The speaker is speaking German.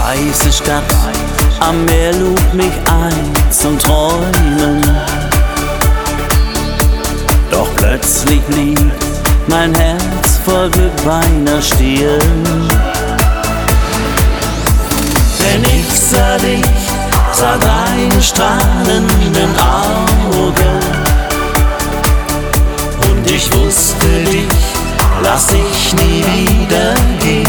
weiße Stadt am Meer lud mich ein zum Träumen. Doch plötzlich blieb mein Herz voll Glück beinahe stehen. Denn ich sah dich, sah deine strahlenden Augen, und ich wusste, dich lass ich nie wieder gehen.